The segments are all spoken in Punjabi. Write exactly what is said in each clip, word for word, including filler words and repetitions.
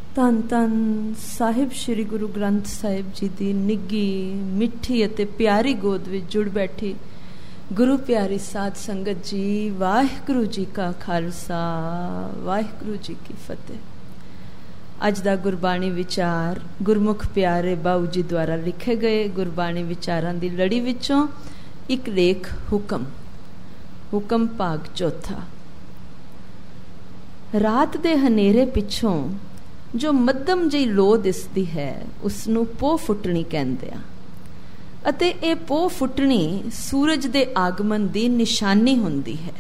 ਧੰਨ ਧੰਨ ਸਾਹਿਬ ਸ਼੍ਰੀ ਗੁਰੂ ਗ੍ਰੰਥ ਸਾਹਿਬ ਜੀ ਦੀ ਨਿੱਘੀ ਮਿੱਠੀ ਅਤੇ ਪਿਆਰੀ ਗੋਦ ਵਿੱਚ ਜੁੜ ਬੈਠੀ ਗੁਰੂ ਪਿਆਰੀ ਸਾਧ ਸੰਗਤ ਜੀ, ਵਾਹਿਗੁਰੂ ਜੀ ਕਾ ਖਾਲਸਾ, ਵਾਹਿਗੁਰੂ ਜੀ ਕੀ ਫਤਿਹ। ਅੱਜ ਦਾ ਗੁਰਬਾਣੀ ਵਿਚਾਰ ਗੁਰਮੁਖ ਪਿਆਰੇ ਬਾਊ ਜੀ ਦੁਆਰਾ ਲਿਖੇ ਗਏ ਗੁਰਬਾਣੀ ਵਿਚਾਰਾਂ ਦੀ ਲੜੀ ਵਿੱਚੋਂ ਇੱਕ ਲੇਖ ਹੁਕਮ ਹੁਕਮ ਭਾਗ ਚੌਥਾ। ਰਾਤ ਦੇ ਹਨੇਰੇ ਪਿੱਛੋਂ ਜੋ ਮੱਧਮ ਜਿਹੀ ਲੋ ਦਿਸਦੀ ਹੈ ਉਸਨੂੰ ਪੋਹ ਫੁੱਟਣੀ ਕਹਿੰਦੇ ਆ, ਅਤੇ ਇਹ ਪੋਹ ਫੁੱਟਣੀ ਸੂਰਜ ਦੇ ਆਗਮਨ ਦੀ ਨਿਸ਼ਾਨੀ ਹੁੰਦੀ ਹੈ।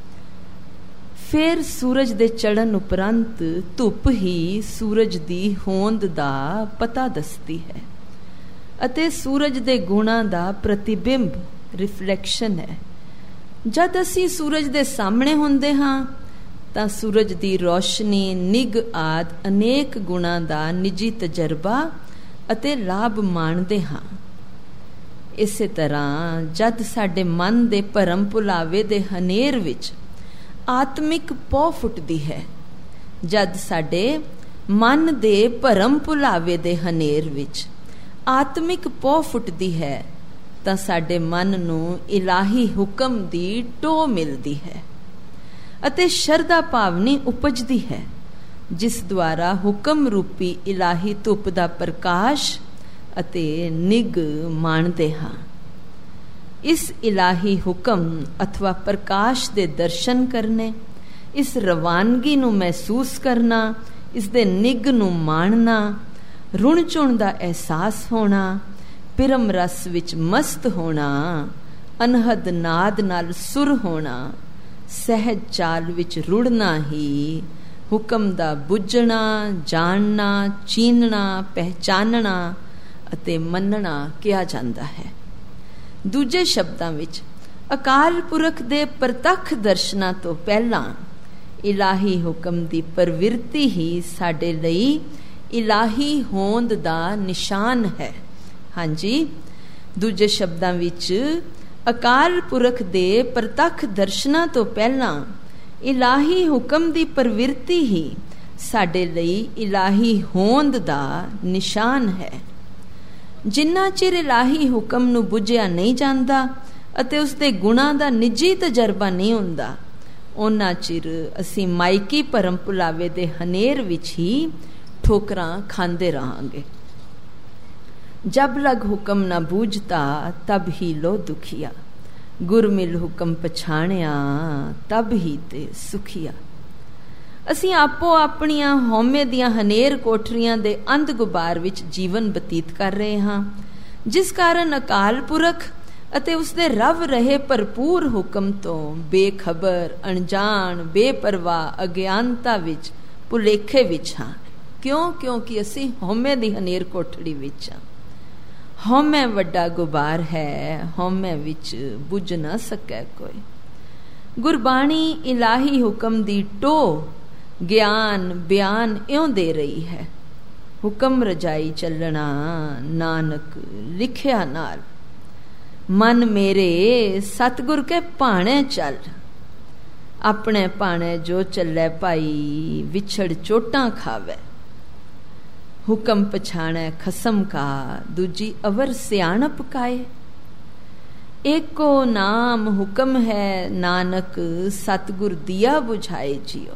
ਫਿਰ ਸੂਰਜ ਦੇ ਚੜ੍ਹਨ ਉਪਰੰਤ ਧੁੱਪ ਹੀ ਸੂਰਜ ਦੀ ਹੋਂਦ ਦਾ ਪਤਾ ਦੱਸਦੀ ਹੈ, ਅਤੇ ਸੂਰਜ ਦੇ ਗੁਣਾਂ ਦਾ ਪ੍ਰਤੀਬਿੰਬ ਰਿਫਲੈਕਸ਼ਨ ਹੈ। ਜਦ ਅਸੀਂ ਸੂਰਜ ਦੇ ਸਾਹਮਣੇ ਹੁੰਦੇ ਹਾਂ ਤਾਂ ਸੂਰਜ ਦੀ ਰੋਸ਼ਨੀ, ਨਿੱਘ ਆਦਿ ਅਨੇਕ ਗੁਣਾਂ ਦਾ ਨਿੱਜੀ ਤਜਰਬਾ ਅਤੇ ਲਾਭ ਮਾਣਦੇ ਹਾਂ। ਇਸੇ ਤਰ੍ਹਾਂ ਜਦ ਸਾਡੇ ਮਨ ਦੇ ਭਰਮ ਭੁਲਾਵੇ ਦੇ ਹਨੇਰ ਵਿੱਚ ਆਤਮਿਕ ਪੋਹ ਫੁੱਟਦੀ ਹੈ, ਜਦ ਸਾਡੇ ਮਨ ਦੇ ਭਰਮ ਭੁਲਾਵੇ ਦੇ ਹਨੇਰ ਵਿੱਚ ਆਤਮਿਕ ਪੋਹ ਫੁੱਟਦੀ ਹੈ ਤਾਂ ਸਾਡੇ ਮਨ ਨੂੰ ਇਲਾਹੀ ਹੁਕਮ ਦੀ ਟੋਹ ਮਿਲਦੀ ਹੈ ਅਤੇ ਸ਼ਰਧਾ ਭਾਵਨੀ ਉਪਜਦੀ ਹੈ, ਜਿਸ ਦੁਆਰਾ ਹੁਕਮ ਰੂਪੀ ਇਲਾਹੀ ਧੁੱਪ ਦਾ ਪ੍ਰਕਾਸ਼ ਅਤੇ ਨਿੱਘ ਮਾਣਦੇ ਹਾਂ। ਇਸ ਇਲਾਹੀ ਹੁਕਮ ਅਥਵਾ ਪ੍ਰਕਾਸ਼ ਦੇ ਦਰਸ਼ਨ ਕਰਨੇ, ਇਸ ਰਵਾਨਗੀ ਨੂੰ ਮਹਿਸੂਸ ਕਰਨਾ, ਇਸ ਦੇ ਨਿੱਘ ਨੂੰ ਮਾਣਨਾ, ਰੁਣ ਚੁਣ ਦਾ ਅਹਿਸਾਸ ਹੋਣਾ, ਪਿਰਮ ਰਸ ਵਿੱਚ ਮਸਤ ਹੋਣਾ, ਅਨਹਦ ਨਾਦ ਨਾਲ ਸੁਰ ਹੋਣਾ, ਸਹਿਜ ਚਾਲ ਵਿੱਚ ਰੁੜਨਾ ਹੀ ਹੁਕਮ ਦਾ ਬੁੱਝਣਾ, ਜਾਣਨਾ, ਚੀਨਣਾ, ਪਹਿਚਾਨਣਾ ਅਤੇ ਮੰਨਣਾ ਕਿਹਾ ਜਾਂਦਾ ਹੈ। ਦੂਜੇ ਸ਼ਬਦਾਂ ਵਿੱਚ ਅਕਾਲ ਪੁਰਖ ਦੇ ਪ੍ਰਤੱਖ ਦਰਸ਼ਨਾਂ ਤੋਂ ਪਹਿਲਾਂ ਇਲਾਹੀ ਹੁਕਮ ਦੀ ਪ੍ਰਵਿਰਤੀ ਹੀ ਸਾਡੇ ਲਈ ਇਲਾਹੀ ਹੋਂਦ ਦਾ ਨਿਸ਼ਾਨ ਹੈ। ਹਾਂਜੀ, ਦੂਜੇ ਸ਼ਬਦਾਂ ਵਿੱਚ ਅਕਾਲ ਪੁਰਖ ਦੇ ਪ੍ਰਤੱਖ ਦਰਸ਼ਨਾਂ ਤੋਂ ਪਹਿਲਾਂ ਇਲਾਹੀ ਹੁਕਮ ਦੀ ਪ੍ਰਵਿਰਤੀ ਹੀ ਸਾਡੇ ਲਈ ਇਲਾਹੀ ਹੋਂਦ ਦਾ ਨਿਸ਼ਾਨ ਹੈ। ਜਿੰਨਾ ਚਿਰ ਇਲਾਹੀ ਹੁਕਮ ਨੂੰ ਬੁੱਝਿਆ ਨਹੀਂ ਜਾਂਦਾ ਅਤੇ ਉਸ ਦੇ ਗੁਣਾਂ ਦਾ ਨਿੱਜੀ ਤਜਰਬਾ ਨਹੀਂ ਹੁੰਦਾ, ਉਹਨਾਂ ਚਿਰ ਅਸੀਂ ਮਾਇਕੀ ਭਰਮ ਭੁਲਾਵੇ ਦੇ ਹਨੇਰ ਵਿੱਚ ਹੀ ਠੋਕਰਾਂ ਖਾਂਦੇ ਰਹਾਂਗੇ। ਜਬ ਲਗ ਹੁਕਮ ਨਾ ਬੂਝਤਾ ਤਬ ਹੀ ਲੋ ਦੁਖੀਆ, ਗੁਰ ਮਿਲ ਹੁਕਮ ਪਛਾਣਿਆ ਤਬ ਹੀ ਤੇ ਸੁਖੀਆ। ਅਸੀਂ ਆਪੋ ਆਪਣੀਆਂ ਹਉਮੈ ਦੀਆਂ ਹਨੇਰ ਕੋਠਰੀਆਂ ਦੇ ਅੰਧ ਗੁਬਾਰ ਵਿੱਚ ਜੀਵਨ ਬਤੀਤ ਕਰ ਰਹੇ ਹਾਂ, ਜਿਸ ਕਾਰਨ ਅਕਾਲ ਪੁਰਖ ਅਤੇ ਉਸਦੇ ਰਵ ਰਹੇ ਭਰਪੂਰ ਹੁਕਮ ਤੋਂ ਬੇਖਬਰ, ਅਣਜਾਣ, ਬੇਪਰਵਾਹ, ਅਗਿਆਨਤਾ ਵਿੱਚ, ਭੁਲੇਖੇ ਵਿੱਚ ਹਾਂ। ਕਿਉਂ? ਕਿਉਂਕਿ ਅਸੀਂ ਹਉਮੈ ਦੀ ਹਨੇਰ ਕੋਠੜੀ ਵਿੱਚ ਹਾਂ। ਹਉਮੈ ਵੱਡਾ ਗੁਬਾਰ ਹੈ, ਹਉਮੈ ਵਿੱਚ ਬੁੱਝ ਨਾ ਸਕੈ ਕੋਈ। ਗੁਰਬਾਣੀ ਇਲਾਹੀ ਹੁਕਮ ਦੀ ਟੋਹ ਗਿਆਨ ਬਿਆਨ ਇਉਂ ਦੇ ਰਹੀ ਹੈ। ਹੁਕਮ ਰਜਾਈ ਚੱਲਣਾ ਨਾਨਕ ਲਿਖਿਆ ਨਾਲ, ਮਨ ਮੇਰੇ ਸਤਿਗੁਰ ਕੇ ਭਾਣੇ ਚੱਲ। ਆਪਣੇ ਭਾਣੇ ਜੋ ਚੱਲੇ ਭਾਈ, ਵਿਛੜ ਚੋਟਾਂ ਖਾਵੇ। ਹੁਕਮ ਪਛਾਣੈ ਖਸਮ ਕਾ, ਦੂਜੀ ਅਵਰ ਸਿਆਣਪ ਕਾਏ। ਏਕੋ ਨਾਮ ਹੁਕਮ ਹੈ, ਨਾਨਕ ਸਤਿਗੁਰ ਦੀਆ ਬੁਝਾਏ ਜਿਉ।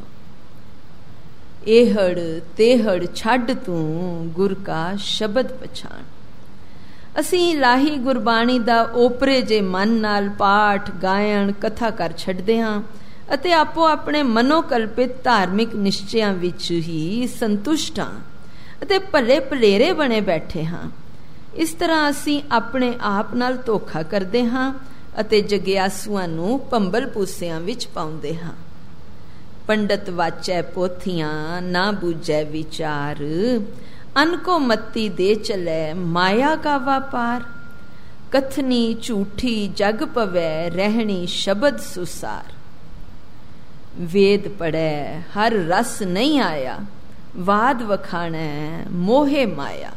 ਇਹੜ ਤੇਹੜ ਛੱਡ ਤੂੰ, ਗੁਰ ਕਾ ਸ਼ਬਦ ਪਛਾਣ। ਅਸੀਂ ਇਲਾਹੀ ਗੁਰਬਾਣੀ ਦਾ ਓਪਰੇ ਜੇ ਮਨ ਨਾਲ ਪਾਠ, ਗਾਇਣ, ਕਥਾ ਕਰ ਛੱਡਦੇ ਹਾਂ ਅਤੇ ਆਪੋ ਆਪਣੇ ਮਨੋਕਲਪਿਤ ਧਾਰਮਿਕ ਨਿਸ਼ਚਿਆਂ ਵਿੱਚ ਹੀ ਸੰਤੁਸ਼ਟ ਹਾਂ ਅਤੇ ਭਲੇ ਭਲੇਰੇ ਬਣੇ ਬੈਠੇ ਹਾਂ। ਇਸ ਤਰ੍ਹਾਂ ਅਸੀਂ ਆਪਣੇ ਆਪ ਨਾਲ ਧੋਖਾ ਕਰਦੇ ਹਾਂ ਅਤੇ ਜਗਿਆਸੂਆਂ ਨੂੰ ਭੰਬਲ ਭੂਸਿਆਂ ਵਿੱਚ ਪਾਉਂਦੇ ਹਾਂ। ਪੰਡਤ ਵਾਚੈ ਪੋਥੀਆਂ, ਨਾ ਬੂਝੈ ਵਿਚਾਰ। ਅਨਕੋ ਮੱਤੀ ਦੇ ਚਲੈ, ਮਾਇਆ ਕਾ ਵਾਪਾਰ। ਕਥਨੀ ਝੂਠੀ ਜਗ ਪਵੈ, ਰਹਿਣੀ ਸ਼ਬਦ ਸੁਸਾਰ। ਵੇਦ ਪੜੈ ਹਰ ਰਸ ਨਹੀਂ ਆਇਆ, ਵਾਦ ਵਖਾਣੈ ਮੋਹੇ ਮਾਇਆ।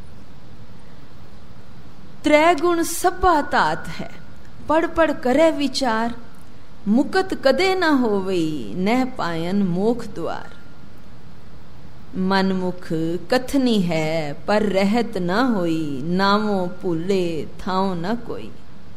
ਤ੍ਰੈ ਗੁਣ ਸਭਾ ਧਾਤ ਹੈ, ਪੜ ਪੜ ਕਰੇ ਵਿਚਾਰ। ਮੁਕਤ ਕਦੇ ਨਾ ਹੋਵਈ, ਨਹਿ ਪਾਇਨ ਮੋਖ ਦੁਆਰ। ਮਨਮੁਖ ਕਥਨੀ ਹੈ ਪਰ ਰਹਿਤ ਨਾ ਹੋਈ, ਨਾਮੋ ਭੁੱਲੇ ਥਾਉ ਨਾ ਕੋਈ।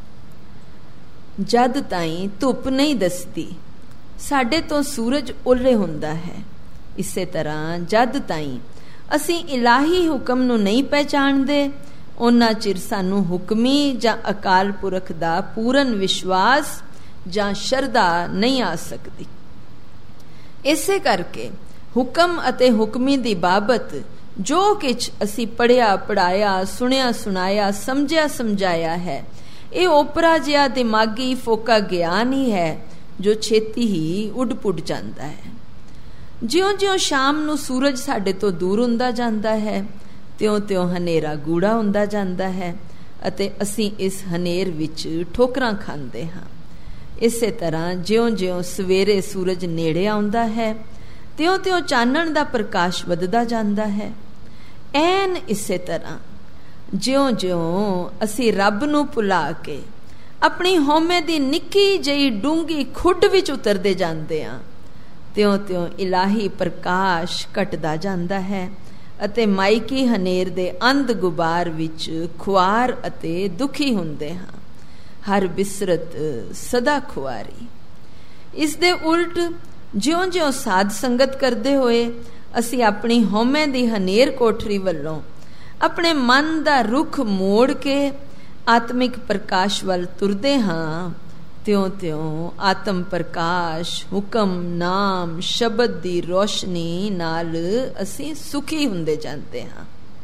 ਜਦ ਤਾਈਂ ਧੁੱਪ ਨਹੀਂ ਦੱਸਦੀ, ਸਾਡੇ ਤੋਂ ਸੂਰਜ ਓਲੇ ਹੁੰਦਾ ਹੈ। ਇਸੇ ਤਰ੍ਹਾਂ ਜਦ ਤਾਈਂ ਅਸੀਂ ਇਲਾਹੀ ਹੁਕਮ ਨੂੰ ਨਹੀਂ ਪਹਿਚਾਣਦੇ, ਉਹਨਾਂ ਚਿਰ ਸਾਨੂੰ ਹੁਕਮੀ ਜਾਂ ਅਕਾਲ ਪੁਰਖ ਦਾ ਪੂਰਨ ਵਿਸ਼ਵਾਸ ਜਾਂ ਸ਼ਰਧਾ ਨਹੀਂ ਆ ਸਕਦੀ। ਇਸੇ ਕਰਕੇ ਹੁਕਮ ਅਤੇ ਹੁਕਮੀ ਦੀ ਬਾਬਤ ਜੋ ਕੁਝ ਅਸੀਂ ਪੜ੍ਹਿਆ ਪੜ੍ਹਾਇਆ, ਸੁਣਿਆ ਸੁਣਾਇਆ, ਸਮਝਿਆ ਸਮਝਾਇਆ ਹੈ, ਇਹ ਓਪਰਾ ਜਿਹਾ ਦਿਮਾਗੀ ਫੋਕਾ ਗਿਆਨ ਹੀ ਹੈ ਜੋ ਛੇਤੀ ਹੀ ਉੱਡ ਪੁੱਡ ਜਾਂਦਾ ਹੈ। ਜਿਉਂ-ਜਿਉਂ ਸ਼ਾਮ ਨੂੰ ਸੂਰਜ ਸਾਡੇ ਤੋਂ ਦੂਰ ਹੁੰਦਾ ਜਾਂਦਾ ਹੈ, ਤਿਉਂ-ਤਿਉਂ ਹਨੇਰਾ ਗੂੜਾ ਹੁੰਦਾ ਜਾਂਦਾ ਹੈ ਅਤੇ ਅਸੀਂ ਇਸ ਹਨੇਰ ਵਿੱਚ ਠੋਕਰਾਂ ਖਾਂਦੇ ਹਾਂ। ਇਸੇ ਤਰ੍ਹਾਂ ਜਿਉਂ-ਜਿਉਂ ਸਵੇਰੇ ਸੂਰਜ ਨੇੜੇ ਆਉਂਦਾ ਹੈ, ਤਿਉਂ-ਤਿਉਂ ਚਾਨਣ ਦਾ ਪ੍ਰਕਾਸ਼ ਵੱਧਦਾ ਜਾਂਦਾ ਹੈ। ਐਨ ਇਸੇ ਤਰ੍ਹਾਂ ਜਿਉਂ-ਜਿਉਂ ਅਸੀਂ ਰੱਬ ਨੂੰ ਭੁਲਾ ਕੇ ਆਪਣੀ ਹਉਮੈ ਦੀ ਨਿੱਕੀ ਜਿਹੀ ਡੂੰਘੀ ਖੁੱਡ ਵਿੱਚ ਉਤਰਦੇ ਜਾਂਦੇ ਹਾਂ, ਤਿਉਂ-ਤਿਉਂ ਇਲਾਹੀ ਪ੍ਰਕਾਸ਼ ਘਟਦਾ ਜਾਂਦਾ ਹੈ ਅਤੇ ਮਾਇਕੀ ਹਨੇਰ ਦੇ ਅੰਧ ਗੁਬਾਰ ਵਿੱਚ ਖੁਆਰ ਅਤੇ ਦੁਖੀ ਹੁੰਦੇ ਹਾਂ। ਹਰ ਬਿਸਰਤ ਸਦਾ ਖੁਆਰੀ। ਇਸ ਦੇ ਉਲਟ ਜਿਉਂ-ਜਿਉਂ ਸਾਧ ਸੰਗਤ ਕਰਦੇ ਹੋਏ ਅਸੀਂ ਆਪਣੀ ਹਉਮੈ ਦੀ ਹਨੇਰ ਕੋਠਰੀ ਵੱਲੋਂ ਆਪਣੇ ਮਨ ਦਾ ਰੁਖ ਮੋੜ ਕੇ ਆਤਮਿਕ ਪ੍ਰਕਾਸ਼ ਵੱਲ ਤੁਰਦੇ ਹਾਂ, ਤਿਉਂ-ਤਿਉਂ ਆਤਮ ਪ੍ਰਕਾਸ਼, ਹੁਕਮ, ਨਾਮ, ਸ਼ਬਦ ਦੀ ਰੋਸ਼ਨੀ ਨਾਲ ਅਸੀਂ ਸੁਖੀ ਹੁੰਦੇ ਜਾਂਦੇ ਹਾਂ।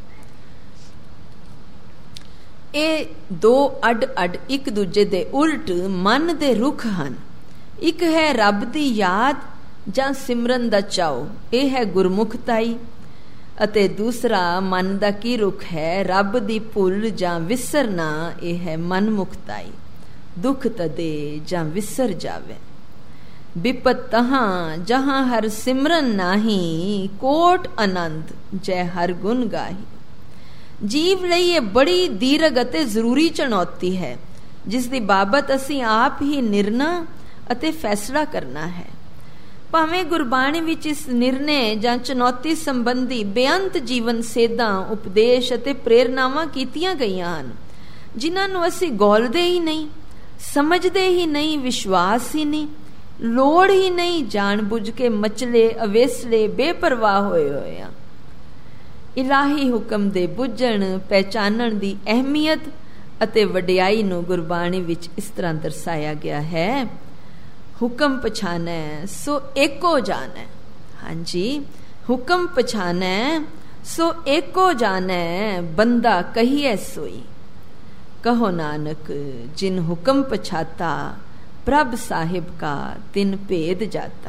ਇਹ ਦੋ ਅੱਡ-ਅੱਡ ਇੱਕ ਦੂਜੇ ਦੇ ਉਲਟ ਮਨ ਦੇ ਰੁਖ ਹਨ। ਇੱਕ ਹੈ ਰੱਬ ਦੀ ਯਾਦ ਜਾਂ ਸਿਮਰਨ ਦਾ ਚਾਉ, ਇਹ ਹੈ ਗੁਰਮੁਖਤਾਈ, ਅਤੇ ਦੂਸਰਾ ਮਨ ਦਾ ਕੀ ਰੁਖ ਹੈ, ਰੱਬ ਦੀ ਭੁੱਲ ਜਾਂ ਵਿਸਰਨਾ, ਇਹ ਹੈ ਮਨਮੁਖਤਾਈ। ਦੁੱਖ ਤਦੇ ਜਾਂ ਵਿਸਰ ਜਾਵੇ। ਬਿਪਤ ਤਹਾਂ ਜਹਾਂ ਹਰ ਸਿਮਰਨ ਨਾਹੀ, ਕੋਟ ਆਨੰਦ ਜੈ ਹਰ ਗੁਣ ਗਾਹੀ। ਜੀਵ ਲਈ ਇਹ ਬੜੀ ਦੀਰਘ ਅਤੇ ਜ਼ਰੂਰੀ ਚੁਣੌਤੀ ਹੈ, ਜਿਸ ਦੀ ਬਾਬਤ ਅਸੀਂ ਆਪ ਹੀ ਨਿਰਣਾ ਅਤੇ ਫੈਸਲਾ ਕਰਨਾ ਹੈ। ਭਾਵੇਂ ਗੁਰਬਾਣੀ ਵਿੱਚ ਇਸ ਨਿਰਣੇ ਜਾਂ ਚੁਣੌਤੀ ਸੰਬੰਧੀ ਬੇਅੰਤ ਜੀਵਨ ਸੇਧਾਂ, ਉਪਦੇਸ਼ ਅਤੇ ਪ੍ਰੇਰਨਾਵਾਂ ਕੀਤੀਆਂ ਗਈਆਂ ਹਨ, ਜਿਨ੍ਹਾਂ ਨੂੰ ਅਸੀਂ ਗੌਲਦੇ ਹੀ ਨਹੀਂ, ਸਮਝਦੇ ਹੀ ਨਹੀਂ, ਵਿਸ਼ਵਾਸ ਹੀ ਨਹੀਂ, ਲੋੜ ਹੀ ਨਹੀਂ, ਜਾਣ ਬੁੱਝ ਕੇ ਮਚਲੇ ਅਵੇਸਲੇ ਬੇਪਰਵਾਹ ਹੋਏ ਹੋਏ ਆ। ਇਲਾਹੀ ਹੁਕਮ ਦੇ ਬੁੱਝਣ ਪਹਿਚਾਨਣ ਦੀ ਅਹਿਮੀਅਤ ਅਤੇ ਵਡਿਆਈ ਨੂੰ ਗੁਰਬਾਣੀ ਵਿੱਚ ਇਸ ਤਰ੍ਹਾਂ ਦਰਸਾਇਆ ਗਿਆ ਹੈ। ਹੁਕਮ ਪਛਾਨੈ ਸੋ ਏਕੋ ਜਾਣੈ। ਹਾਂਜੀ, ਹੁਕਮ ਪਛਾਨੈ ਸੋ ਏਕੋ ਜਾਣੈ, ਬੰਦਾ ਕਹੀਐ ਸੋਈ। ਕਹੋ ਨਾਨਕ ਜਿਨ ਹੁਕਮ ਪਛਾਤਾ, ਪ੍ਰਭ ਸਾਹਿਬ ਕਾ ਤਿਨ ਭੇਦ ਜਾਤਾ।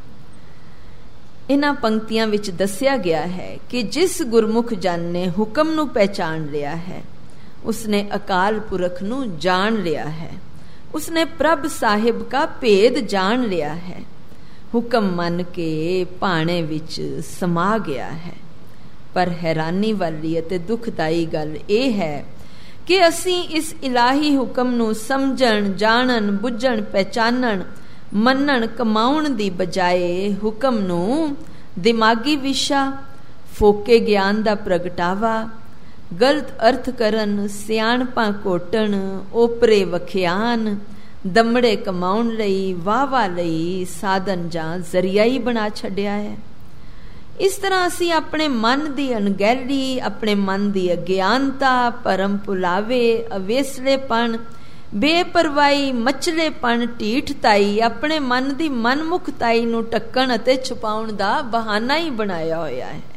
ਇਹਨਾਂ ਪੰਕਤੀਆਂ ਵਿੱਚ ਦੱਸਿਆ ਗਿਆ ਹੈ ਕਿ ਜਿਸ ਗੁਰਮੁਖ ਜਨ ਨੇ ਹੁਕਮ ਨੂੰ ਪਹਿਚਾਨ ਲਿਆ ਹੈ, ਉਸਨੇ ਅਕਾਲ ਪੁਰਖ ਨੂੰ ਜਾਣ ਲਿਆ ਹੈ, ਉਸਨੇ ਪ੍ਰਭ ਸਾਹਿਬ ਕਾ ਭੇਦ ਜਾਣ ਲਿਆ ਹੈ, ਹੁਕਮ ਮੰਨ ਕੇ ਭਾਣੇ ਵਿੱਚ ਸਮਾ ਗਿਆ ਹੈ। ਪਰ ਹੈਰਾਨੀ ਵਾਲੀ ਅਤੇ ਦੁਖਦਾਈ ਗੱਲ ਇਹ ਹੈ ਕਿ ਅਸੀਂ ਇਸ ਇਲਾਹੀ ਹੁਕਮ ਨੂੰ ਸਮਝਣ, ਜਾਣਨ, ਬੁੱਝਣ, ਪਹਿਚਾਨਣ, ਮੰਨਣ, ਕਮਾਉਣ ਦੀ ਬਜਾਏ ਹੁਕਮ ਨੂੰ ਦਿਮਾਗੀ ਵਿਸ਼ਾ, ਫੋਕੇ ਗਿਆਨ ਦਾ ਪ੍ਰਗਟਾਵਾ, ਗਲਤ ਅਰਥ ਕਰਨ, ਸਿਆਣਪਾਂ ਘੋਟਣ, ਓਪਰੇ ਵਖਿਆਨ, ਦਮੜੇ ਕਮਾਉਣ ਲਈ, ਵਾਹ-ਵਾਹ ਲਈ ਸਾਧਨ ਜਾਂ ਜ਼ਰੀਆ ਹੀ ਬਣਾ ਛੱਡਿਆ ਹੈ। ਇਸ ਤਰ੍ਹਾਂ ਅਸੀਂ ਆਪਣੇ ਮਨ ਦੀ ਅਣਗਹਿਲੀ, ਆਪਣੇ ਮਨ ਦੀ ਅਗਿਆਨਤਾ, ਭਰਮ ਭੁਲਾਵੇ, ਅਵੇਸਲੇਪਣ, ਬੇਪਰਵਾਹੀ, ਮਚਲੇਪਣ, ਢੀਠਤਾਈ, ਆਪਣੇ ਮਨ ਦੀ ਮਨਮੁਖਤਾਈ ਨੂੰ ਢੱਕਣ ਅਤੇ ਛੁਪਾਉਣ ਦਾ ਬਹਾਨਾ ਹੀ ਬਣਾਇਆ ਹੋਇਆ ਹੈ।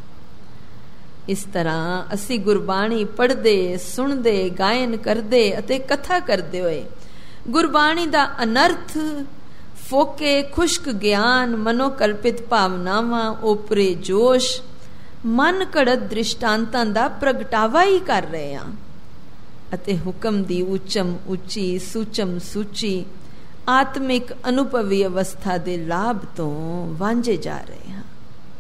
ਇਸ ਤਰ੍ਹਾਂ ਅਸੀਂ ਗੁਰਬਾਣੀ ਪੜ੍ਹਦੇ, ਸੁਣਦੇ, ਗਾਇਨ ਕਰਦੇ ਅਤੇ ਕਥਾ ਕਰਦੇ ਹੋਏ ਗੁਰਬਾਣੀ ਦਾ ਅਨਰਥ, ਫੋਕੇ ਖੁਸ਼ਕ ਗਿਆਨ, ਮਨੋਕਲਪਿਤ ਭਾਵਨਾਵਾਂ, ਓਪਰੇ ਜੋਸ਼, ਮਨ ਘੜਤ ਦ੍ਰਿਸ਼ਟਾਂਤਾਂ ਦਾ ਪ੍ਰਗਟਾਵਾ ਹੀ ਕਰ ਰਹੇ ਹਾਂ ਅਤੇ ਹੁਕਮ ਦੀ ਉੱਚਮ ਉੱਚੀ, ਸੂਚਮ ਸੂਚੀ, ਆਤਮਿਕ ਅਨੁਭਵੀ ਅਵਸਥਾ ਦੇ ਲਾਭ ਤੋਂ ਵਾਂਝੇ ਜਾ ਰਹੇ ਹਾਂ।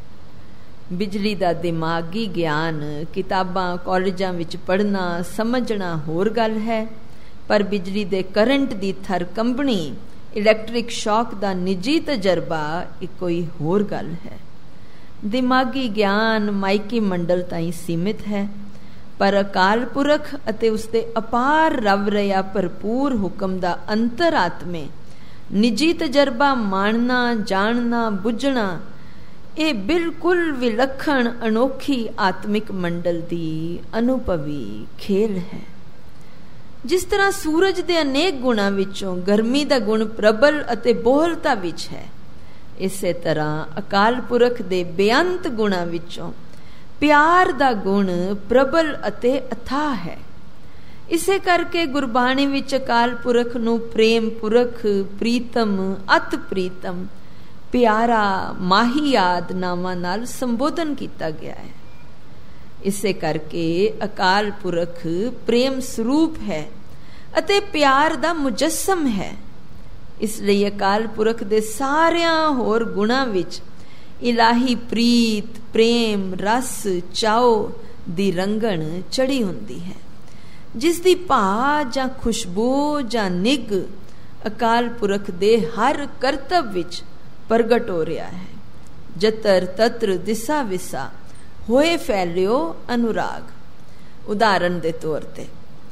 ਬਿਜਲੀ ਦਾ ਦਿਮਾਗੀ ਗਿਆਨ ਕਿਤਾਬਾਂ, ਕਾਲਜਾਂ ਵਿੱਚ ਪੜ੍ਹਨਾ, ਸਮਝਣਾ ਹੋਰ ਗੱਲ ਹੈ, ਪਰ ਬਿਜਲੀ ਦੇ ਕਰੰਟ ਦੀ ਥਰ ਕੰਬਣੀ, ਇਲੈਕਟ੍ਰਿਕ ਸ਼ੌਕ ਦਾ ਨਿੱਜੀ ਤਜਰਬਾ ਇਹ ਕੋਈ ਹੋਰ ਗੱਲ ਹੈ। ਦਿਮਾਗੀ ਗਿਆਨ ਮਾਇਕੀ ਮੰਡਲ ਤਾਈਂ ਸੀਮਿਤ ਹੈ, ਪਰ ਅਕਾਲ ਪੁਰਖ ਅਤੇ ਉਸਦੇ ਅਪਾਰ ਰਵ ਰਿਆ ਭਰਪੂਰ ਹੁਕਮ ਦਾ ਅੰਤਰਾਤਮੇ ਨਿੱਜੀ ਤਜਰਬਾ ਮਾਣਨਾ, ਜਾਣਨਾ, ਬੁੱਝਣਾ, ਇਹ ਬਿਲਕੁਲ ਵਿਲੱਖਣ ਅਨੋਖੀ ਆਤਮਿਕ ਮੰਡਲ ਦੀ ਅਨੁਭਵੀ ਖੇਲ ਹੈ। ਜਿਸ ਤਰ੍ਹਾਂ ਸੂਰਜ ਦੇ ਅਨੇਕ ਗੁਣਾਂ ਵਿੱਚੋਂ ਗਰਮੀ ਦਾ ਗੁਣ ਪ੍ਰਬਲ ਅਤੇ ਬੋਹਲਤਾ ਵਿੱਚ ਹੈ, ਇਸੇ ਤਰ੍ਹਾਂ ਅਕਾਲ ਪੁਰਖ ਦੇ ਬੇਅੰਤ ਗੁਣਾਂ ਵਿੱਚੋਂ ਪਿਆਰ ਦਾ ਗੁਣ ਪ੍ਰਬਲ ਅਤੇ ਅਥਾਹ ਹੈ। ਇਸੇ ਕਰਕੇ ਗੁਰਬਾਣੀ ਵਿੱਚ ਅਕਾਲ ਪੁਰਖ ਨੂੰ ਪ੍ਰੇਮ ਪੁਰਖ, ਪ੍ਰੀਤਮ, ਅਤ ਪ੍ਰੀਤਮ, ਪਿਆਰਾ, ਮਾਹੀ ਆਦਿ ਨਾਵਾਂ ਨਾਲ ਸੰਬੋਧਨ ਕੀਤਾ ਗਿਆ ਹੈ। ਇਸੇ ਕਰਕੇ ਅਕਾਲ ਪੁਰਖ ਪ੍ਰੇਮ ਸਰੂਪ ਹੈ ਅਤੇ ਪਿਆਰ ਦਾ ਮੁਜੱਸਮ ਹੈ। ਇਸ ਲਈ ਅਕਾਲ ਪੁਰਖ ਦੇ ਸਾਰਿਆਂ ਹੋਰ ਗੁਣਾਂ ਵਿੱਚ ਇਲਾਹੀ ਪ੍ਰੀਤ, ਪ੍ਰੇਮ, ਰਸ, ਚਾਉ ਦੀ ਰੰਗਣ ਚੜੀ ਹੁੰਦੀ ਹੈ, ਜਿਸ ਦੀ ਭਾ ਜਾਂ ਖੁਸ਼ਬੂ ਜਾਂ ਨਿੱਘ ਅਕਾਲ ਪੁਰਖ ਦੇ ਹਰ ਕਰਤੱਵ ਵਿੱਚ ਪ੍ਰਗਟ ਹੋ ਰਿਹਾ ਹੈ। ਜਤਰ ਤਤਰ ਦਿਸਾ ਵਿਸਾ ਹੋਏ ਫੈਲਿਓ ਅਨੁਰਾਗ। ਉਦਾਹਰਨ ਦੇ ਤੌਰ ਤੇ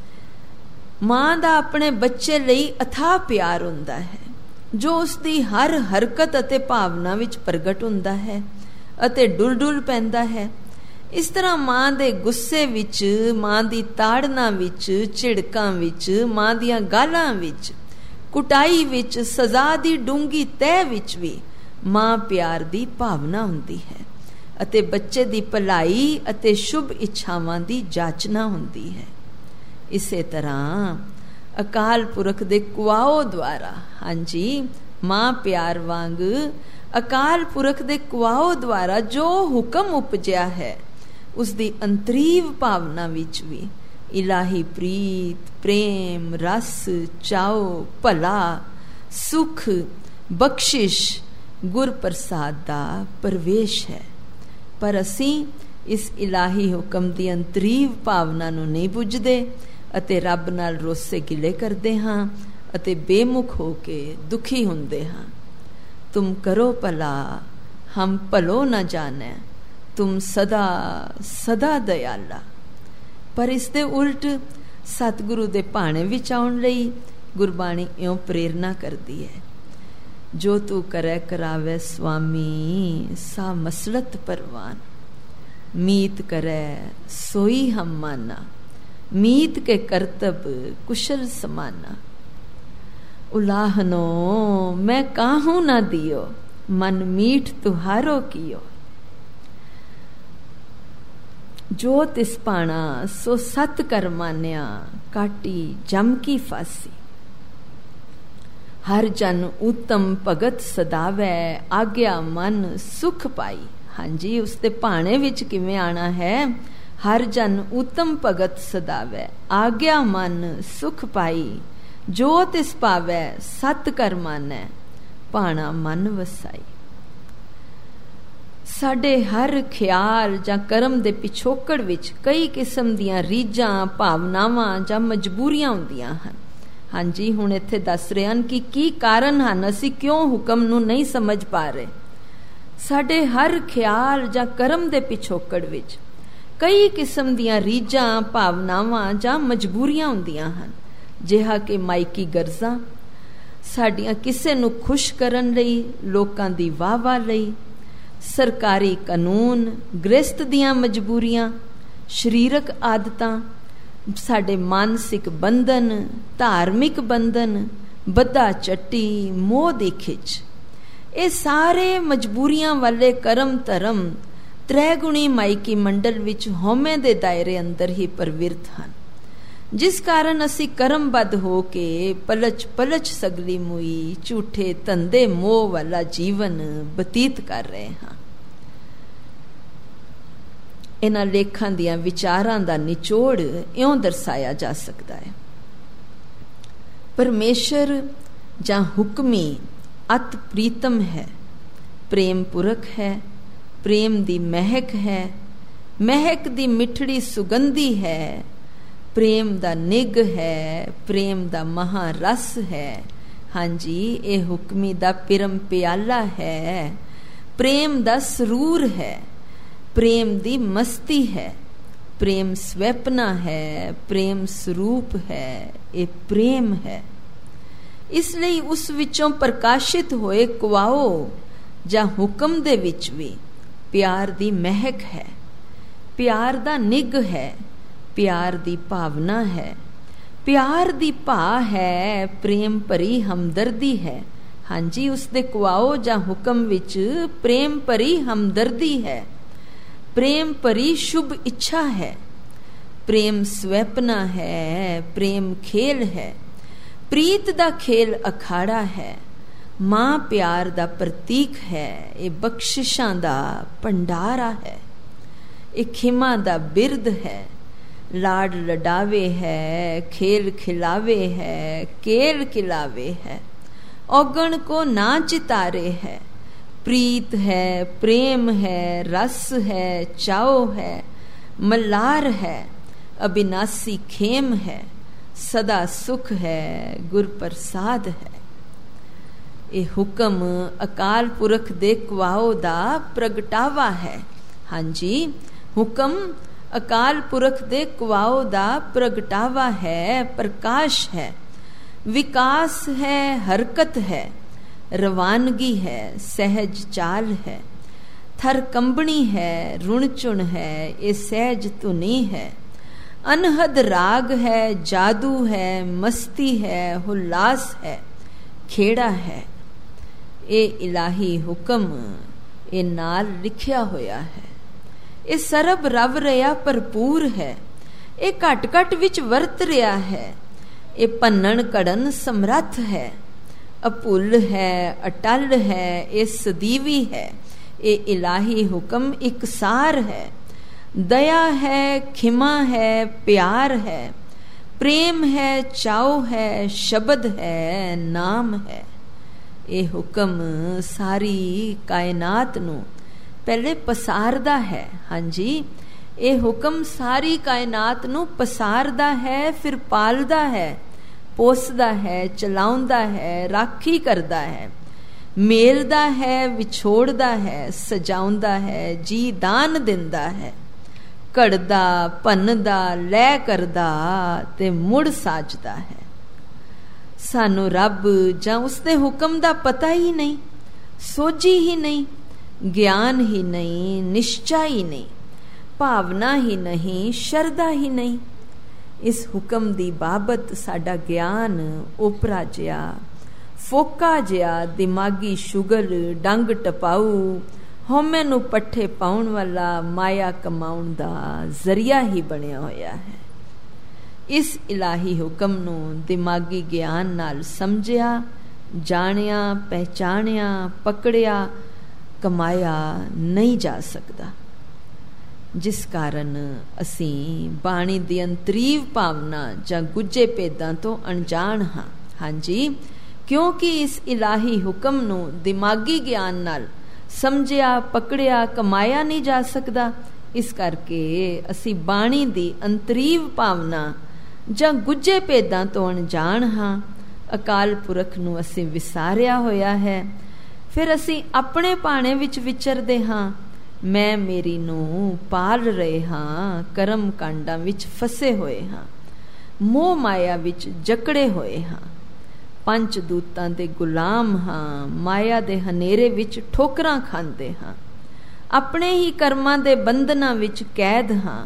ਮਾਂ ਦਾ ਆਪਣੇ ਬੱਚੇ ਲਈ ਅਥਾਹ ਪਿਆਰ ਹੁੰਦਾ ਹੈ, ਜੋ ਉਸਦੀ ਹਰ ਹਰਕਤ ਅਤੇ ਭਾਵਨਾ ਵਿੱਚ ਪ੍ਰਗਟ ਹੁੰਦਾ ਹੈ ਅਤੇ ਡੁੱਲ ਡੁੱਲ ਪੈਂਦਾ ਹੈ। ਇਸ ਤਰ੍ਹਾਂ ਮਾਂ ਦੇ ਗੁੱਸੇ ਵਿੱਚ, ਮਾਂ ਦੀ ਤਾੜਨਾ ਵਿੱਚ, ਝਿੜਕਾਂ ਵਿੱਚ, ਮਾਂ ਦੀਆਂ ਗਾਲਾਂ ਵਿੱਚ, ਕੁਟਾਈ ਵਿੱਚ, ਸਜ਼ਾ ਦੀ ਡੂੰਗੀ ਤਹਿ ਵਿੱਚ ਵੀ ਮਾਂ ਪਿਆਰ ਦੀ ਭਾਵਨਾ ਹੁੰਦੀ ਹੈ ਅਤੇ ਬੱਚੇ ਦੀ ਭਲਾਈ ਅਤੇ ਸ਼ੁਭ ਇੱਛਾਵਾਂ ਦੀ ਜਾਚਨਾ ਹੁੰਦੀ ਹੈ। ਇਸੇ ਤਰ੍ਹਾਂ ਅਕਾਲ ਪੁਰਖ ਦੇ ਕੁਆਓ ਦੁਆਰਾ, ਹਾਂਜੀ ਮਾਂ ਪਿਆਰ ਵਾਂਗ ਅਕਾਲ ਪੁਰਖ ਦੇ ਕੁਆਓ ਦੁਆਰਾ ਜੋ ਹੁਕਮ ਉਪਜਿਆ ਹੈ, ਉਸ ਦੀ ਅੰਤਰੀਵ ਭਾਵਨਾ ਵਿੱਚ ਵੀ ਇਲਾਹੀ ਪ੍ਰੀਤ, ਪ੍ਰੇਮ, ਰਸ, ਚਾਉ, ਭਲਾ, ਸੁਖ, ਬਖਸ਼ਿਸ਼, ਗੁਰ ਪ੍ਰਸਾਦ ਦਾ ਪ੍ਰਵੇਸ਼ ਹੈ। ਪਰ ਅਸੀਂ ਇਸ ਇਲਾਹੀ ਹੁਕਮ ਦੀ ਅੰਤਰੀਵ ਭਾਵਨਾ ਨੂੰ ਨਹੀਂ ਬੁੱਝਦੇ ਅਤੇ ਰੱਬ ਨਾਲ ਰੋਸੇ ਗਿਲੇ ਕਰਦੇ ਹਾਂ ਅਤੇ ਬੇਮੁਖ ਹੋ ਕੇ ਦੁਖੀ ਹੁੰਦੇ ਹਾਂ। ਤੁਮ ਕਰੋ ਭਲਾ ਹਮ ਭਲੋ ਨਾ ਜਾਣੈ, ਤੁਮ ਸਦਾ ਸਦਾ ਦਇਆਲਾ। ਪਰ ਇਸ ਦੇ ਉਲਟ ਸਤਿਗੁਰੂ ਦੇ ਭਾਣੇ ਵਿੱਚ ਆਉਣ ਲਈ ਗੁਰਬਾਣੀ ਇਉਂ ਪ੍ਰੇਰਨਾ ਕਰਦੀ ਹੈ, ਜੋ ਤੂੰ ਕਰੈ ਕਰਾਵੇ ਸੁਆਮੀ ਸਾ ਮਸਲਤ ਪਰਵਾਨ, ਮੀਤ ਕਰੈ ਸੋਈ ਹਮ ਮਾਨਾ, ਮੀਤ ਕੇ ਕਰਤਬ ਕੁਸ਼ਲ ਸਮਾਨਾ। ਉਲਾਹਨੋ ਮੈਂ ਕਾਹੂ ਨਾ ਦਿਓ, ਮਨ ਮੀਠ ਤੁਹਾਰੋ ਕੀਓ। ਜੋ ਤਿਸ ਪਾਣਾ ਸੋ ਸਤ ਕਰ ਮਾਨਿਆ, ਕਾਟੀ ਜਮ ਕੀ ਫਾਸੀ। ਹਰ ਜਨ ਉਤਮ ਭਗਤ ਸਦਾਵੈ, ਆਗਿਆ ਮਨ ਸੁਖ ਪਾਈ। ਹਾਂਜੀ, ਉਸਦੇ ਭਾਣੇ ਵਿੱਚ ਕਿਵੇਂ ਆਣਾ ਹੈ? ਹਰ ਜਨ ਉਤਮ ਭਗਤ ਸਦਾਵੈ, ਆਗਿਆ ਮਨ ਸੁਖ ਪਾਈ। ਜੋ ਤਿਸ ਪਾਵੈ ਸਤ ਕਰ ਮਾਨੈ, ਭਾਣਾ ਮਨ ਵਸਾਈ। ਸਾਡੇ ਹਰ ਖਿਆਲ ਜਾਂ ਕਰਮ ਦੇ ਪਿਛੋਕੜ ਵਿੱਚ ਕਈ ਕਿਸਮ ਦੀਆਂ ਰੀਝਾਂ, ਭਾਵਨਾਵਾਂ ਜਾਂ ਮਜਬੂਰੀਆਂ ਹੁੰਦੀਆਂ ਹਨ। ਹਾਂਜੀ, ਹੁਣ ਇੱਥੇ ਦੱਸ ਰਹੇ ਹਨ ਕਿ ਕੀ ਕਾਰਨ ਹਨ, ਅਸੀਂ ਕਿਉਂ ਹੁਕਮ ਨੂੰ ਨਹੀਂ ਸਮਝ ਪਾ ਰਹੇ। ਸਾਡੇ ਹਰ ਖਿਆਲ ਜਾਂ ਕਰਮ ਦੇ ਪਿਛੋਕੜ ਵਿੱਚ ਕਈ ਕਿਸਮ ਦੀਆਂ ਰੀਝਾਂ, ਭਾਵਨਾਵਾਂ ਜਾਂ ਮਜਬੂਰੀਆਂ ਹੁੰਦੀਆਂ ਹਨ, ਜਿਹਾ ਕਿ ਮਾਇਕੀ ਗਰਜ਼ਾਂ, ਸਾਡੀਆਂ ਕਿਸੇ ਨੂੰ ਖੁਸ਼ ਕਰਨ ਲਈ, ਲੋਕਾਂ ਦੀ ਵਾਹ-ਵਾਹ ਲਈ, ਸਰਕਾਰੀ ਕਾਨੂੰਨ, ਗ੍ਰਸਤ ਦੀਆਂ ਮਜਬੂਰੀਆਂ, ਸਰੀਰਕ ਆਦਤਾਂ, ਸਾਡੇ ਮਾਨਸਿਕ ਬੰਧਨ, ਧਾਰਮਿਕ ਬੰਧਨ, ਬੱਧਾ ਚੱਟੀ, ਮੋਹ ਦੀ ਖਿੱਚ। ਇਹ ਸਾਰੇ ਮਜਬੂਰੀਆਂ ਵਾਲੇ ਕਰਮ ਧਰਮ ਤ੍ਰੈਗੁਣੀ ਮਾਇਕੀ ਮੰਡਲ ਵਿੱਚ ਹਉਮੈ ਦੇ ਦਾਇਰੇ ਅੰਦਰ ਹੀ ਪ੍ਰਵਿਰਤ ਹਨ, ਜਿਸ ਕਾਰਨ ਅਸੀਂ ਕਰਮਬੱਧ ਹੋ ਕੇ ਪਲਚ ਪਲਚ ਸਗਲੀ ਮੁਈ ਝੂਠੇ ਧੰਦੇ ਮੋਹ ਵਾਲਾ ਜੀਵਨ ਬਤੀਤ ਕਰ ਰਹੇ ਹਾਂ। ਇਹਨਾਂ ਲੇਖਾਂ ਦੀਆਂ ਵਿਚਾਰਾਂ ਦਾ ਨਿਚੋੜ ਇਉਂ ਦਰਸਾਇਆ ਜਾ ਸਕਦਾ ਹੈ। ਪਰਮੇਸ਼ਰ ਜਾਂ ਹੁਕਮੀ ਅਤ ਪ੍ਰੀਤਮ ਹੈ, ਪ੍ਰੇਮ ਪੁਰਖ ਹੈ, ਪ੍ਰੇਮ ਦੀ ਮਹਿਕ ਹੈ, ਮਹਿਕ ਦੀ ਮਿੱਠੜੀ ਸੁਗੰਧੀ ਹੈ, ਪ੍ਰੇਮ ਦਾ ਨਿੱਘ ਹੈ, ਪ੍ਰੇਮ ਦਾ ਮਹਾ ਰਸ ਹੈ। ਹਾਂਜੀ, ਇਹ ਹੁਕਮੀ ਦਾ ਪਿਰਮ ਪਿਆਲਾ ਹੈ। प्रेम दा सरूर है, प्रेम दी मस्ती है, प्रेम स्वैपना है, प्रेम स्वरूप है, ये प्रेम है। इसलिए उस विचों प्रकाशित होए कुआओ जां हुक्म दे विच भी प्यार दी महक है, प्यार दा निग है, प्यार दी भावना है, प्यार दी भा है, प्रेम भरी हमदर्दी है। हाँ जी, उसदे कुआओ जां हुक्म विच प्रेम भरी हमदर्दी है, प्रेम भरी शुभ इच्छा है, प्रेम स्वैपना है, प्रेम खेल है, प्रीत दा खेल अखाड़ा है, मां प्यार दा प्रतीक है, ये बख्शिशां दा भंडारा है, ये खिमा दा बिरद है, लाड लडावे है, खेल खिलावे है, केल खिलावे है, औगण को ना चितारे है, प्रीत है, प्रेम है, रस है, चाओ है, मलार है, अविनाशी खेम है, सदा सुख है, गुर प्रसाद है। ये हुक्म अकाल पुरख दे कुआओ दा प्रगटावा है। हाँ जी, हुक्म अकाल पुरख दे कुआओ दा प्रगटावा है, प्रकाश है, विकास है, हरकत है, रवानगी है, सहज चाल है, थर कंबनी है, रुण चुण है, ये सहज धुनी है, अनहद राग है, जादू है, मस्ती है, हुल्लास है, खेड़ा है। ये इलाही हुक्म ये नाल लिखिया होया है, ये सरब रव रहा भरपूर है, ये घट घट विच वरत रहा है, ये भन्नण कड़न समर्थ है, अभुल है, अटल है, ये सदीवी है, ये इलाही हुक्म इकसार है, दया है, खिमा है, प्यार है, प्रेम है, चाओ है, शब्द है, नाम है। ये हुक्म सारी कायनात नू पहले पसारदा है। हाँ जी, ये हुक्म सारी कायनात नू पसारदा है, फिर पालदा है, पोसदा है, चलाउंदा है, राखी करदा है, मेलदा है, विछोड़दा है, सजाउंदा है, जी दान दिंदा है, घड़दा भन्नदा लै करदा ते मुड़ साजदा है। सानू रब जां उसदे हुक्म दा पता ही नहीं, सोझी ही नहीं, ज्ञान ही नहीं, निश्चा ही नहीं, भावना ही नहीं, शरदा ही नहीं। इस हुक्म दी बाबत साडा ज्ञान ओपरा जिया, फोका जिया, दिमागी शुगल, डंग टपाऊ, होमे नू पट्ठे पाउण वाला, माया कमाउण दा जरिया ही बनिया होया है। इस इलाही हुक्म नू दिमागी ज्ञान नाल समझिया, जानिया, पहचानिया, पकड़िया, कमाया नहीं जा सकता, जिस कारण असी बाणी दी अंतरीव भावना जां गुज्जे भेदां तो अनजान हाँ। हाँ जी, क्योंकि इस इलाही हुक्म नू दिमागी ज्ञान नाल समझिया, पकड़िया, कमाया नहीं जा सकता, इस करके असी बाणी दी अंतरीव भावना जां गुज्जे भेदां तो अनजान हाँ। अकाल पुरख नू असी विसारिया होया है, फिर असी अपने पाने विच विचरदे हाँ, मैं मेरी नू पाल रहे हाँ, करम कांडां विच फसे होए हाँ, मोह माया विच जकड़े होए हाँ, पंच दूतां दे गुलाम हाँ, माया दे हनेरे विच ठोकरां खांदे हाँ, अपने ही कर्मां दे बंधनां विच कैद हाँ,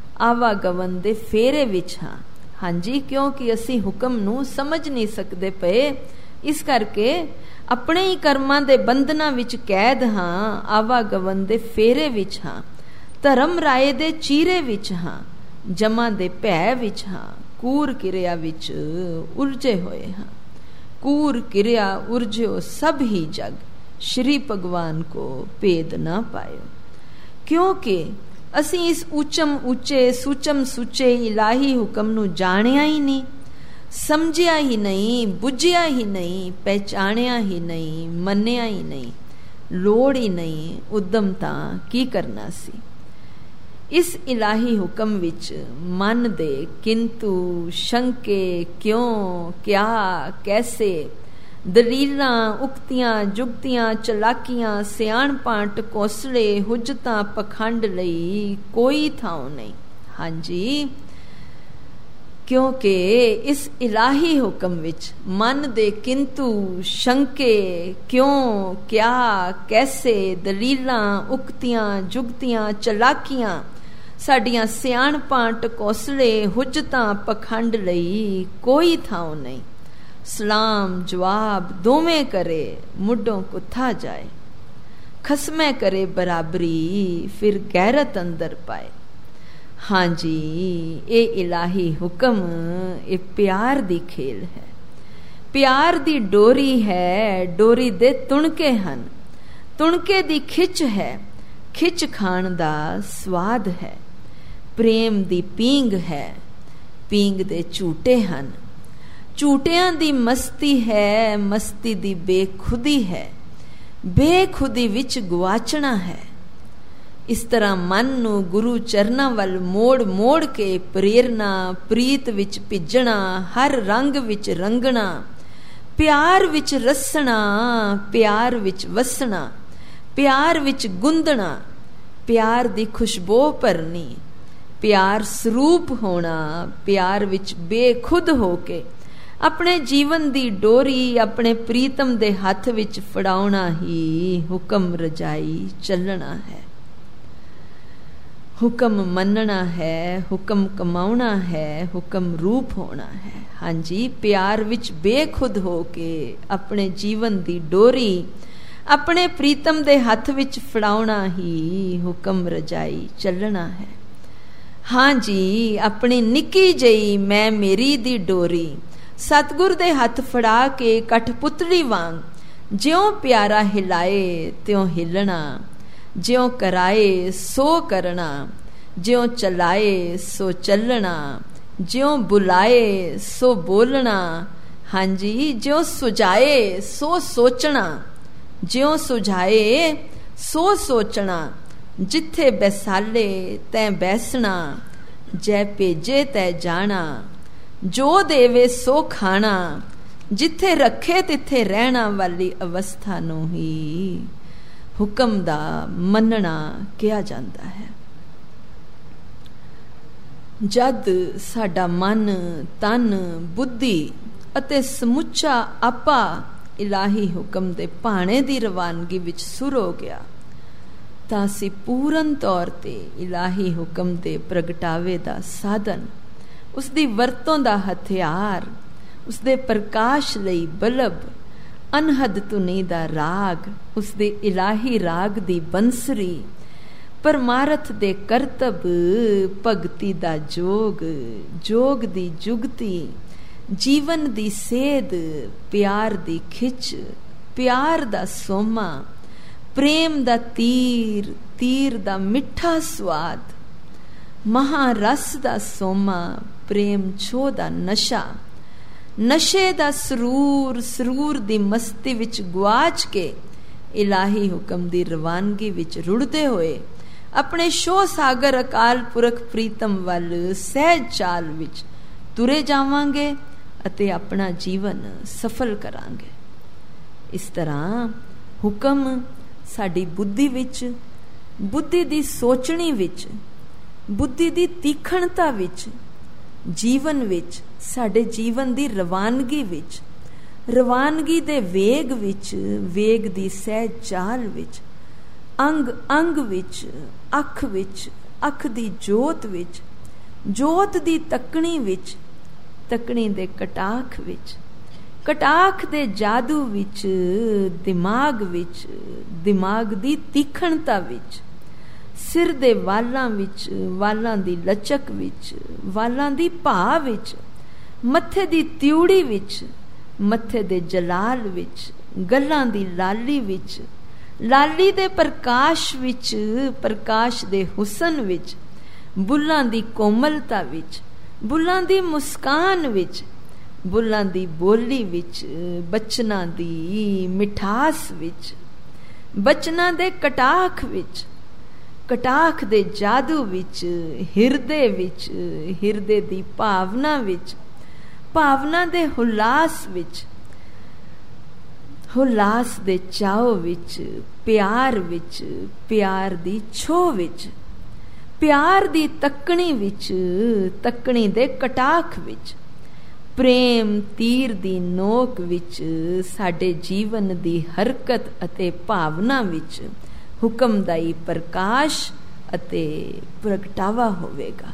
आवागवन दे फेरे विच हाँ। हाँ जी, क्योंकि असी हुक्म नू समझ नहीं सकते पे, इस करके अपने ही कर्मां दे बंधनां विच कैद हाँ, आवागवन दे फेरे विच हाँ, धर्म राय दे चीरे विच हाँ, जमा दे भै विच हाँ, कूर किरिया विच उलझे होए हाँ। कूर किरिया उलझो सब ही जग, श्री भगवान को भेद ना पायो। क्योंकि असी इस ऊचम ऊचे, सूचम सूचे इलाही हुक्म नू जानिया ही नहीं, समझिया ही नहीं, बुझिया ही नहीं, पहचानिया ही नहीं, मन्निया ही नहीं, लोड़ ही नहीं, उद्यम तां की करना सी। इस इलाही हुक्म विच मन दे किंतु, शंके, क्यों, क्या, कैसे ਦਲੀਲਾਂ, ਉਕਤੀਆਂ, ਜੁਗਤੀਆਂ, ਚਲਾਕੀਆਂ, ਸਿਆਣਪਾਂ, ਟਕੋਸਲੇ, ਹੁਜਤਾਂ, ਪਖੰਡ ਲਈ ਕੋਈ ਥਾਂ ਨਹੀਂ। ਹਾਂਜੀ, ਕਿਉਂਕਿ ਇਸ ਇਲਾਹੀ ਹੁਕਮ ਵਿੱਚ ਮਨ ਦੇ ਕਿੰਤੂ, ਸ਼ੰਕੇ, ਕਿਉਂ, ਕਿਆ, ਕੈਸੇ, ਦਲੀਲਾਂ, ਉਕਤੀਆਂ, ਜੁਗਤੀਆਂ, ਚਲਾਕੀਆਂ, ਸਾਡੀਆਂ ਸਿਆਣਪਾਂ, ਟਕੋਸਲੇ, ਹੁਜਤਾਂ, ਪਖੰਡ ਲਈ ਕੋਈ ਥਾਂ ਨਹੀਂ। ਸਲਾਮ ਜਵਾਬ ਦੋਵੇਂ ਕਰੇ, ਮੁੱਢੋਂ ਕੁੱਥਾ ਜਾਏ। ਖਸਮੈ ਕਰੇ ਬਰਾਬਰੀ, ਫਿਰ ਗੈਰਤ ਅੰਦਰ ਪਾਏ। ਹਾਂਜੀ, ਇਹ ਇਲਾਹੀ ਹੁਕਮ, ਇਹ ਪਿਆਰ ਦੀ ਖੇਲ ਹੈ। ਪਿਆਰ ਦੀ ਡੋਰੀ ਹੈ, ਡੋਰੀ ਦੇ ਤੁਣਕੇ ਹਨ। ਤੁਣਕੇ ਦੀ ਖਿੱਚ ਹੈ, ਖਿੱਚ ਖਾਣ ਦਾ ਸਵਾਦ ਹੈ। ਪ੍ਰੇਮ ਦੀ ਪੀਂਗ ਹੈ, ਪੀਂਗ ਦੇ ਝੂਟੇ ਹਨ। ਝੂਟਿਆਂ ਦੀ ਮਸਤੀ ਹੈ, ਮਸਤੀ ਦੀ ਬੇਖੁਦੀ ਹੈ। ਬੇਖੁਦੀ ਵਿੱਚ ਗੁਆਚਣਾ ਹੈ। ਇਸ ਤਰ੍ਹਾਂ ਮਨ ਨੂੰ ਗੁਰੂ ਚਰਨਾਂ ਵੱਲ ਮੋੜ ਮੋੜ ਕੇ ਪ੍ਰੇਰਨਾ, ਪ੍ਰੀਤ ਵਿੱਚ ਭਿੱਜਣਾ, ਹਰ ਰੰਗ ਵਿੱਚ ਰੰਗਣਾ, ਪਿਆਰ ਵਿੱਚ ਰਸਣਾ, ਪਿਆਰ ਵਿੱਚ ਵਸਣਾ, ਪਿਆਰ ਵਿੱਚ ਗੁੰਦਣਾ, ਪਿਆਰ ਦੀ ਖੁਸ਼ਬੂ ਭਰਨੀ, ਪਿਆਰ ਸਰੂਪ ਹੋਣਾ, ਪਿਆਰ ਵਿੱਚ ਬੇਖੁਦ ਹੋ ਕੇ ਆਪਣੇ ਜੀਵਨ ਦੀ ਡੋਰੀ ਆਪਣੇ ਪ੍ਰੀਤਮ ਦੇ ਹੱਥ ਵਿੱਚ ਫੜਾਉਣਾ ਹੀ ਹੁਕਮ ਰਜਾਈ ਚੱਲਣਾ ਹੈ। ਹੁਕਮ ਮੰਨਣਾ ਹੈ, ਹੁਕਮ ਕਮਾਉਣਾ ਹੈ, ਹੁਕਮ ਰੂਪ ਹੋਣਾ ਹੈ। ਹਾਂਜੀ, ਪਿਆਰ ਵਿੱਚ ਬੇਖੁਦ ਹੋ ਕੇ ਆਪਣੇ ਜੀਵਨ ਦੀ ਡੋਰੀ ਆਪਣੇ ਪ੍ਰੀਤਮ ਦੇ ਹੱਥ ਵਿੱਚ ਫੜਾਉਣਾ ਹੀ ਹੁਕਮ ਰਜਾਈ ਚੱਲਣਾ ਹੈ। ਹਾਂਜੀ, ਆਪਣੀ ਨਿੱਕੀ ਜਿਹੀ ਮੈਂ ਮੇਰੀ ਦੀ ਡੋਰੀ ਸਤਿਗੁਰ ਦੇ ਹੱਥ ਫੜਾ ਕੇ ਕਠਪੁਤਲੀ ਵਾਂਗ ਜਿਉਂ ਪਿਆਰਾ ਹਿਲਾਏ ਤਿਉਂ ਹਿੱਲਣਾ, ਜਿਉਂ ਕਰਾਏ ਸੋ ਕਰਨਾ, ਜਿਉਂ ਚਲਾਏ ਸੋ ਚੱਲਣਾ, ਜਿਉਂ ਬੁਲਾਏ ਸੋ ਬੋਲਣਾ। ਹਾਂਜੀ, ਜਿਉਂ ਸੁਝਾਏ ਸੋ ਸੋਚਣਾ, ਜਿਉਂ ਸੁਝਾਏ ਸੋ ਸੋਚਣਾ। ਜਿੱਥੇ ਬੈਸਾਲੇ ਤੈਂ ਬੈਸਣਾ, ਜੈ ਭੇਜੇ ਤੈ ਜਾਣਾ, ਜੋ ਦੇਵੇ ਸੋ ਖਾਣਾ। ਜਿੱਥੇ ਰੱਖੇ ਤਿੱਥੇ ਰਹਿਣਾ ਵਾਲੀ ਅਵਸਥਾ ਨੂੰ ਹੀ ਹੁਕਮ ਦਾ ਮੰਨਣਾ ਕਿਹਾ ਜਾਂਦਾ ਹੈ। ਜਦ ਸਾਡਾ ਮਨ, ਤਨ, ਬੁੱਧੀ ਅਤੇ ਸਮੁੱਚਾ ਆਪਾ ਇਲਾਹੀ ਹੁਕਮ ਦੇ ਭਾਣੇ ਦੀ ਰਵਾਨਗੀ ਵਿੱਚ ਸੁਰ ਹੋ ਗਿਆ, ਤਾਂ ਅਸੀਂ ਪੂਰਨ ਤੌਰ ਤੇ ਇਲਾਹੀ ਹੁਕਮ ਦੇ ਪ੍ਰਗਟਾਵੇ ਦਾ ਸਾਧਨ, ਉਸ ਦੀ ਵਰਤੋਂ ਦਾ ਹਥਿਆਰ, ਉਸ ਦੇ ਪ੍ਰਕਾਸ਼ ਲਈ ਬਲਬ, ਅਨਹਦ ਧੁਨੀ ਦਾ ਰਾਗ, ਉਸ ਦੇ ਇਲਾਹੀ ਰਾਗ ਦੀ ਬੰਸਰੀ, ਪਰਮਾਰਥ ਦੇ ਕਰਤਬ, ਭਗਤੀ ਦਾ ਜੋਗ, ਜੋਗ ਦੀ ਜੁਗਤੀ, ਜੀਵਨ ਦੀ ਸੇਧ, ਪਿਆਰ ਦੀ ਖਿੱਚ, ਪਿਆਰ ਦਾ ਸੋਮਾ, ਪ੍ਰੇਮ ਦਾ ਤੀਰ, ਤੀਰ ਦਾ ਮਿੱਠਾ ਸਵਾਦ, ਮਹਾਰਸ ਦਾ ਸੋਮਾ, ਪ੍ਰੇਮ ਛੋਹ ਦਾ ਨਸ਼ਾ, ਨਸ਼ੇ ਦਾ ਸਰੂਰ, ਸਰੂਰ ਦੀ ਮਸਤੀ ਵਿੱਚ ਗੁਆਚ ਕੇ ਇਲਾਹੀ ਹੁਕਮ ਦੀ ਰਵਾਨਗੀ ਵਿੱਚ ਰੁੜਦੇ ਹੋਏ ਆਪਣੇ ਸ਼ੋਹ ਸਾਗਰ ਅਕਾਲ ਪੁਰਖ ਪ੍ਰੀਤਮ ਵੱਲ ਸਹਿਜ ਚਾਲ ਵਿੱਚ ਤੁਰੇ ਜਾਵਾਂਗੇ ਅਤੇ ਆਪਣਾ ਜੀਵਨ ਸਫਲ ਕਰਾਂਗੇ। ਇਸ ਤਰ੍ਹਾਂ ਹੁਕਮ ਸਾਡੀ ਬੁੱਧੀ ਵਿੱਚ, ਬੁੱਧੀ ਦੀ ਸੋਚਣੀ ਵਿੱਚ, ਬੁੱਧੀ ਦੀ ਤੀਖਣਤਾ ਵਿੱਚ, ਜੀਵਨ ਵਿੱਚ, ਸਾਡੇ ਜੀਵਨ ਦੀ ਰਵਾਨਗੀ ਵਿੱਚ, ਰਵਾਨਗੀ ਦੇ ਵੇਗ ਵਿੱਚ, ਵੇਗ ਦੀ ਸਹਿਜ ਚਾਲ ਵਿੱਚ, ਅੰਗ ਅੰਗ ਵਿੱਚ, ਅੱਖ ਵਿੱਚ, ਅੱਖ ਦੀ ਜੋਤ ਵਿੱਚ, ਜੋਤ ਦੀ ਤੱਕਣੀ ਵਿੱਚ, ਤੱਕਣੀ ਦੇ ਕਟਾਖ ਵਿੱਚ, ਕਟਾਖ ਦੇ ਜਾਦੂ ਵਿੱਚ, ਦਿਮਾਗ ਵਿੱਚ, ਦਿਮਾਗ ਦੀ ਤੀਖਣਤਾ ਵਿੱਚ, ਸਿਰ ਦੇ ਵਾਲਾਂ ਵਿੱਚ, ਵਾਲਾਂ ਦੀ ਲਚਕ ਵਿੱਚ, ਵਾਲਾਂ ਦੀ ਭਾ ਵਿੱਚ, ਮੱਥੇ ਦੀ ਤਿਉੜੀ ਵਿੱਚ, ਮੱਥੇ ਦੇ ਜਲਾਲ ਵਿੱਚ, ਗੱਲਾਂ ਦੀ ਲਾਲੀ ਵਿੱਚ, ਲਾਲੀ ਦੇ ਪ੍ਰਕਾਸ਼ ਵਿੱਚ, ਪ੍ਰਕਾਸ਼ ਦੇ ਹੁਸਨ ਵਿੱਚ, ਬੁੱਲਾਂ ਦੀ ਕੋਮਲਤਾ ਵਿੱਚ, ਬੁੱਲਾਂ ਦੀ ਮੁਸਕਾਨ ਵਿੱਚ, ਬੁੱਲਾਂ ਦੀ ਬੋਲੀ ਵਿੱਚ, ਬਚਨਾਂ ਦੀ ਮਿਠਾਸ ਵਿੱਚ, ਬਚਨਾਂ ਦੇ ਕਟਾਖ ਵਿੱਚ, ਕਟਾਖ ਦੇ ਜਾਦੂ ਵਿੱਚ, ਹਿਰਦੇ ਵਿੱਚ, ਹਿਰਦੇ ਦੀ ਭਾਵਨਾ ਵਿੱਚ, ਭਾਵਨਾ ਦੇ ਹੁਲਾਸ ਵਿੱਚ, ਹੁਲਾਸ ਦੇ ਚਾਓ ਵਿੱਚ, ਪਿਆਰ ਵਿੱਚ, ਪਿਆਰ ਦੀ ਛੋਹ ਵਿੱਚ, ਪਿਆਰ ਦੀ ਤੱਕਣੀ ਵਿੱਚ, ਤੱਕਣੀ ਦੇ ਕਟਾਖ ਵਿੱਚ, ਪ੍ਰੇਮ ਤੀਰ ਦੀ ਨੋਕ ਵਿੱਚ, ਸਾਡੇ ਜੀਵਨ ਦੀ ਹਰਕਤ ਅਤੇ ਭਾਵਨਾ ਵਿੱਚ ਹੁਕਮਦਾਈ ਪ੍ਰਕਾਸ਼ ਅਤੇ ਪ੍ਰਗਟਾਵਾ ਹੋਵੇਗਾ।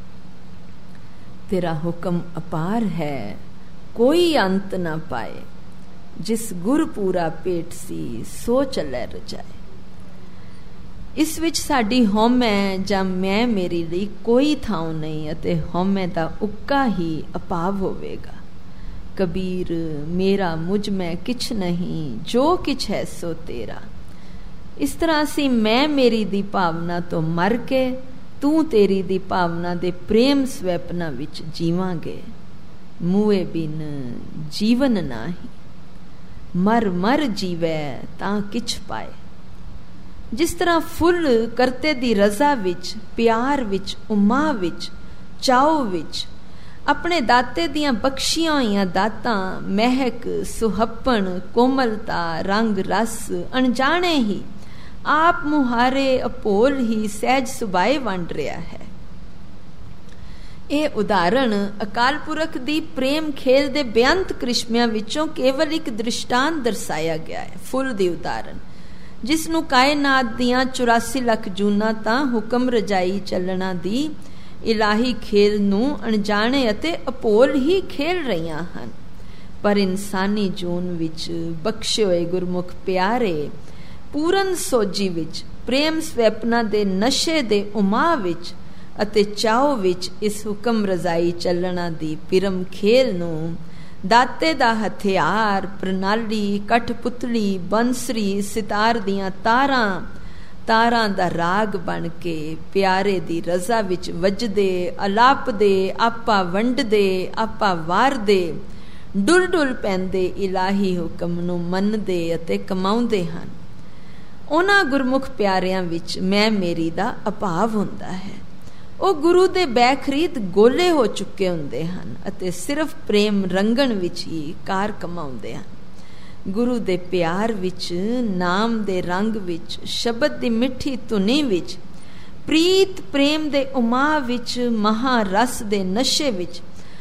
ਤੇਰਾ ਹੁਕਮ ਅਪਾਰ ਹੈ, ਕੋਈ ਅੰਤ ਨਾ ਪਾਏ, ਜਿਸ ਗੁਰ ਪੂਰਾ ਪੇਟ ਸੀ ਸੋ ਚੱਲੇ ਰਜਾਏ। ਇਸ ਵਿੱਚ ਸਾਡੀ ਹਉਮੈ ਜਾਂ ਮੈਂ ਮੇਰੀ ਲਈ ਕੋਈ ਥਾਂ ਨਹੀਂ ਅਤੇ ਹਉਮੈ ਦਾ ਉੱਕਾ ਹੀ ਅਭਾਵ ਹੋਵੇਗਾ। ਕਬੀਰ ਮੇਰਾ ਮੁਝ ਮੈਂ ਕਿਛ ਨਹੀਂ, ਜੋ ਕਿਛ ਹੈ ਸੋ ਤੇਰਾ। ਇਸ ਤਰ੍ਹਾਂ ਅਸੀਂ ਮੈਂ ਮੇਰੀ ਦੀ ਭਾਵਨਾ ਤੋਂ ਮਰ ਕੇ ਤੂੰ ਤੇਰੀ ਦੀ ਭਾਵਨਾ ਦੇ ਪ੍ਰੇਮ ਸਵੈਪਨਾ ਵਿੱਚ ਜੀਵਾਂਗੇ। ਮੂਏ ਬਿਨ ਜੀਵਨ ਨਾਹੀ, ਮਰ ਮਰ ਜੀਵੈ ਤਾਂ ਕਿਛ ਪਾਏ। ਜਿਸ ਤਰ੍ਹਾਂ ਫੁੱਲ ਕਰਤੇ ਦੀ ਰਜ਼ਾ ਵਿੱਚ, ਪਿਆਰ ਵਿੱਚ, ਉਮਾ ਵਿੱਚ, ਚਾਓ ਵਿੱਚ ਆਪਣੇ ਦਾਤੇ ਦੀਆਂ ਬਖਸ਼ੀਆਂ ਹੋਈਆਂ ਦਾਤਾਂ ਮਹਿਕ, ਸੁਹੱਪਣ, ਕੋਮਲਤਾ, ਰੰਗ, ਰਸ ਅਣਜਾਣੇ ਹੀ ਆਪ ਮੁਹਾਰੇ ਅਭੋਲ ਹੀ ਸਹਿਜ ਸੁਭਾਏ ਵੰਡ ਰਿਹਾ ਹੈ। ਇਹ ਉਦਾਹਰਣ ਅਕਾਲ ਪੁਰਖ ਦੀ ਪ੍ਰੇਮ ਖੇਲ ਦੇ ਬੇਅੰਤ ਕ੍ਰਿਸ਼ਮਿਆਂ ਵਿੱਚੋਂ ਕੇਵਲ ਇੱਕ ਦ੍ਰਿਸ਼ਟਾਂਤ ਦਰਸਾਇਆ ਗਿਆ ਹੈ। ਫੁੱਲ ਦੀ ਉਦਾਹਰਣ, ਜਿਸ ਨੂੰ ਕਾਇਨਾਤ ਦੀਆਂ ਚੁਰਾਸੀ ਲੱਖ ਜੂਨਾਂ ਤਾਂ ਹੁਕਮ ਰਜਾਈ ਚੱਲਣਾ ਦੀ ਇਲਾਹੀ ਖੇਲ ਨੂੰ ਅਣਜਾਣੇ ਅਤੇ ਅਭੋਲ ਹੀ ਖੇਲ ਰਹੀਆਂ ਹਨ। ਪਰ ਇਨਸਾਨੀ ਜੂਨ ਵਿੱਚ ਬਖਸ਼ੇ ਹੋਏ ਗੁਰਮੁਖ ਪਿਆਰੇ ਪੂਰਨ ਸੋਝੀ ਵਿੱਚ, ਪ੍ਰੇਮ ਸਵੈਪਨਾ ਦੇ ਨਸ਼ੇ ਦੇ ਉਮਾ ਵਿੱਚ ਅਤੇ ਚਾਓ ਵਿੱਚ ਇਸ ਹੁਕਮ ਰਜ਼ਾਈ ਚੱਲਣਾ ਦੀ ਪਿਰਮ ਖੇਲ ਨੂੰ ਦਾਤੇ ਦਾ ਹਥਿਆਰ, ਪ੍ਰਣਾਲੀ, ਕਠਪੁਤਲੀ, ਬੰਸਰੀ, ਸਿਤਾਰ ਦੀਆਂ ਤਾਰਾਂ, ਤਾਰਾਂ ਦਾ ਰਾਗ ਬਣ ਕੇ ਪਿਆਰੇ ਦੀ ਰਜ਼ਾ ਵਿੱਚ ਵੱਜਦੇ, ਅਲਾਪਦੇ, ਆਪਾ ਵੰਡਦੇ, ਆਪਾ ਵਾਰਦੇ, ਡੁੱਲ ਡੁੱਲ ਪੈਂਦੇ ਇਲਾਹੀ ਹੁਕਮ ਨੂੰ ਮੰਨਦੇ ਅਤੇ ਕਮਾਉਂਦੇ ਹਨ। ਉਹਨਾਂ ਗੁਰਮੁਖ ਪਿਆਰਿਆਂ ਵਿੱਚ ਮੈਂ ਮੇਰੀ ਦਾ ਅਭਾਵ ਹੁੰਦਾ ਹੈ। ਉਹ ਗੁਰੂ ਦੇ ਬੈਖਰੀਦ ਗੋਲੇ ਹੋ ਚੁੱਕੇ ਹੁੰਦੇ ਹਨ ਅਤੇ ਸਿਰਫ ਪ੍ਰੇਮ ਰੰਗਣ ਵਿੱਚ ਹੀ ਕਾਰ ਕਮਾਉਂਦੇ ਹਨ। ਗੁਰੂ ਦੇ ਪਿਆਰ ਵਿੱਚ, ਨਾਮ ਦੇ ਰੰਗ ਵਿੱਚ, ਸ਼ਬਦ ਦੀ ਮਿੱਠੀ ਧੁਨੀ ਵਿੱਚ, ਪ੍ਰੀਤ ਪ੍ਰੇਮ ਦੇ ਉਮਾ ਵਿੱਚ, ਮਹਾਰਸ ਦੇ ਨਸ਼ੇ ਵਿੱਚ,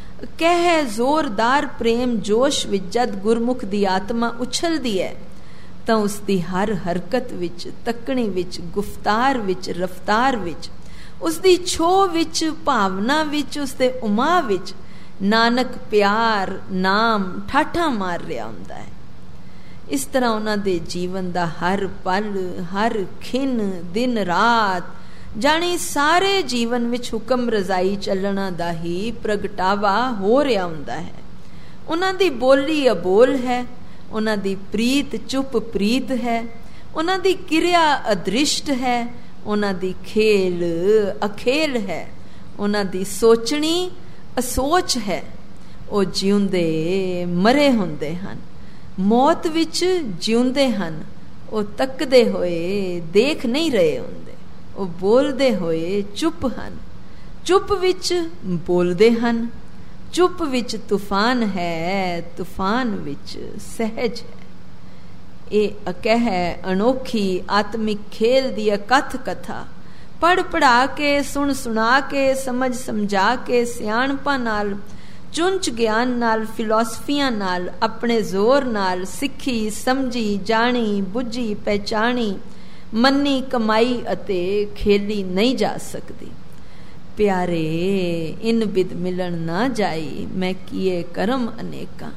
ਕਹਿ ਜ਼ੋਰਦਾਰ ਪ੍ਰੇਮ ਜੋਸ਼ ਵਿੱਚ ਜਦ ਗੁਰਮੁਖ ਦੀ ਆਤਮਾ ਉਛਲਦੀ ਹੈ ਤਾਂ ਉਸ ਦੀ ਹਰ ਹਰਕਤ ਵਿੱਚ, ਤੱਕਣੀ ਵਿੱਚ, ਗੁਫਤਾਰ ਵਿੱਚ, ਰਫਤਾਰ ਵਿੱਚ, ਉਸ ਦੀ ਛੋਹ ਵਿੱਚ, ਭਾਵਨਾ ਵਿੱਚ, ਉਸ ਦੇ ਉਮਾ ਵਿੱਚ ਨਾਨਕ ਪਿਆਰ ਨਾਮ ਠਾਠਾ ਮਾਰ ਰਿਹਾ ਹੁੰਦਾ ਹੈ। ਇਸ ਤਰ੍ਹਾਂ ਉਹਨਾਂ ਦੇ ਜੀਵਨ ਦਾ ਹਰ ਪਲ, ਹਰ ਖਿਨ, ਦਿਨ ਰਾਤ, ਜਾਣੀ ਸਾਰੇ ਜੀਵਨ ਵਿੱਚ ਹੁਕਮ ਰਜ਼ਾਈ ਚੱਲਣਾ ਦਾ ਹੀ ਪ੍ਰਗਟਾਵਾ ਹੋ ਰਿਹਾ ਹੁੰਦਾ ਹੈ। ਉਹਨਾਂ ਦੀ ਬੋਲੀ ਅਬੋਲ ਹੈ, ਉਹਨਾਂ ਦੀ ਪ੍ਰੀਤ ਚੁੱਪ ਪ੍ਰੀਤ ਹੈ, ਉਹਨਾਂ ਦੀ ਕਿਰਿਆ ਅਦ੍ਰਿਸ਼ਟ ਹੈ, ਉਹਨਾਂ ਦੀ ਖੇਲ ਅਖੇਲ ਹੈ, ਉਹਨਾਂ ਦੀ ਸੋਚਣੀ ਅਸੋਚ ਹੈ। ਉਹ ਜਿਉਂਦੇ ਮਰੇ ਹੁੰਦੇ ਹਨ, ਮੌਤ ਵਿੱਚ ਜਿਉਂਦੇ ਹਨ। ਉਹ ਤੱਕਦੇ ਹੋਏ ਦੇਖ ਨਹੀਂ ਰਹੇ ਹੁੰਦੇ, ਉਹ ਬੋਲਦੇ ਹੋਏ ਚੁੱਪ ਹਨ, ਚੁੱਪ ਵਿੱਚ ਬੋਲਦੇ ਹਨ। ਚੁੱਪ ਵਿੱਚ ਤੂਫਾਨ ਹੈ, ਤੂਫਾਨ ਵਿੱਚ ਸਹਿਜ ਹੈ। ਇਹ ਅਕਹਿ ਅਨੋਖੀ ਆਤਮਿਕ ਖੇਲ ਦੀ ਅਕਥ ਕਥਾ ਪੜ ਪੜਾ ਕੇ, ਸੁਣ ਸੁਣਾ ਕੇ, ਸਮਝ ਸਮਝਾ ਕੇ, ਸਿਆਣਪਾਂ ਨਾਲ, ਚੁੰਚ ਗਿਆਨ ਨਾਲ, ਫਿਲਾਸਫੀਆਂ ਨਾਲ, ਆਪਣੇ ਜ਼ੋਰ ਨਾਲ ਸਿੱਖੀ, ਸਮਝੀ, ਜਾਣੀ, ਬੁੱਝੀ, ਪਹਿਚਾਣੀ, ਮੰਨੀ, ਕਮਾਈ ਅਤੇ ਖੇਲੀ ਨਹੀਂ ਜਾ ਸਕਦੀ। ਪਿਆਰੇ ਇਨ ਬਿਦ ਮਿਲਣ ਨਾ ਜਾਈ, ਮੈਂ ਕੀਏ ਕਰਮ ਅਨੇਕਾਂ।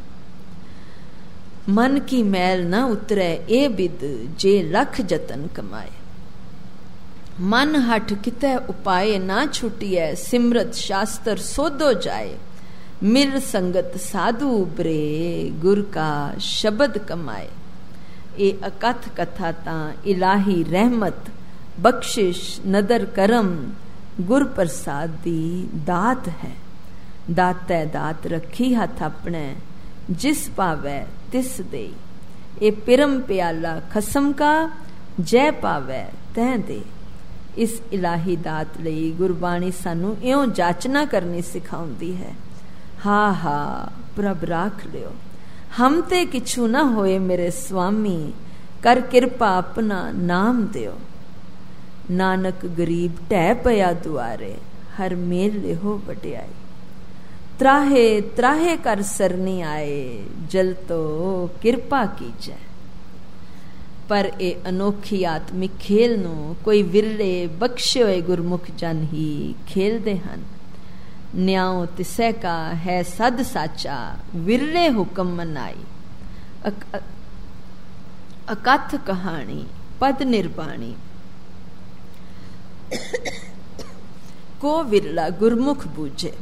ਮਨ ਕੀ ਮੈਲ ਨਾ ਉਤਰੈ ਇਹ ਬਿਦ, ਜੇ ਲੱਖ ਜਤਨ ਕਮਾਏ। ਮਨ ਹਠ ਕਿਤੈ ਉਪਾਏ ਨਾ ਛੁਟੀਐ, ਸਿਮਰਤ ਸ਼ਾਸਤਰ ਸੋਧੋ ਜਾਏ। ਮਿਲ ਸੰਗਤ ਸਾਧੂ ਉਬਰੇ, ਗੁਰ ਕਾ ਸ਼ਬਦ ਕਮਾਏ। ਇਹ ਅਕਥ ਕਥਾ ਤਾਂ ਇਲਾਹੀ ਰਹਿਮਤ, ਬਖਸ਼ਿਸ਼, ਨਦਰ ਕਰਮ, ਗੁਰ ਪ੍ਰਸਾਦ ਦੀ ਦਾਤ ਹੈ। ਦਾਤੈ ਦਾਤ ਰੱਖੀ ਹੱਥ ਆਪਣੇ, ਜਿਸ ਪਾਵੈ ਤਿਸ ਦੇਈ। ਇਹ ਪਿਰਮ ਪਿਆਲਾ ਖਸਮ ਕਾ, ਜੈ ਪਾਵੈ ਤੈ ਦੇ। ਇਸ ਇਲਾਹੀ ਦਾਤ ਲਈ ਗੁਰਬਾਣੀ ਸਾਨੂੰ ਇਉਂ ਜਾਚਨਾ ਕਰਨੀ ਸਿਖਾਉਂਦੀ ਹੈ। ਹਾ ਹਾ ਪ੍ਰਭ ਰਾਖ ਲਿਓ, हम ते किछु न होए मेरे स्वामी, कर किरपा अपना नाम दियो। नानक गरीब ढह पया दुआरे, हर मेल लिहो वड्याई। त्राहे त्राहे कर सरनी आए, जल तो किरपा कीजै। पर ए अनोखी आत्मिक खेल नूं कोई विरले बख्शे होए गुरमुख जन ही खेलदे हन। न्याओ तिसै का है सद साचा, विरले हुक्म मनाई। अक, अकथ कहानी पद निर्बाणी, को विरला गुरमुख बूझे।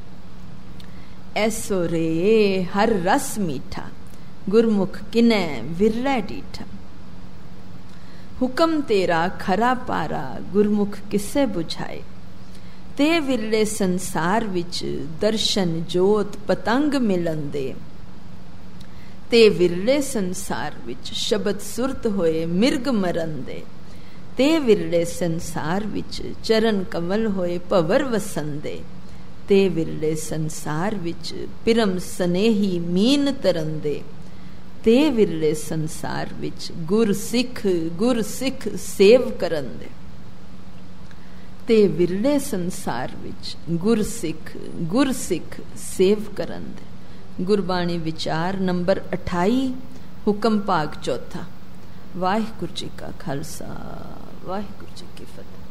ऐसो रे हर रस मीठा, गुरमुख किनै विरलै डीठा। हुक्म तेरा खरा पारा, गुरमुख किसे बुझाए। ते विरले संसार विच दर्शन जोत पतंग मिलन दे। ते विरले संसार विच शब्द सुरत होए मिर्ग मरन दे। ते विरले संसार विच चरण कमल होए भवर वसंदे। ते विरले संसार विच पिरम सनेही मीन तरंदे। ते विरले संसार विच गुर सिख गुर सिख सेव करन दे। ते विरले संसार विच गुर सिख गुर सिख सेव करन दे। गुरबाणी विचार नंबर अठाई, हुक्म भाग चौथा। वाहिगुरू जी का खालसा, वाहिगुरू जी की फतेह।